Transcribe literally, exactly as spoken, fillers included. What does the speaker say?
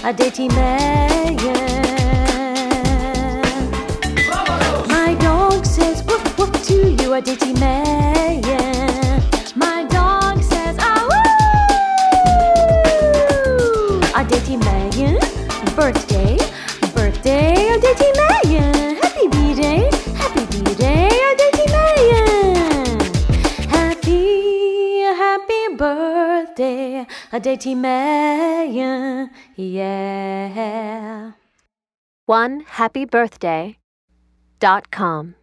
Dirty man. My dog says woof woof to you, a dirty man. My dog says ah woo, a dirty man. Birthday, birthday, a dirty man. Happy B-day, happy B-day, a dirty man. Happy, happy birthday, a dirty man. Yeah. one happy birthday dot com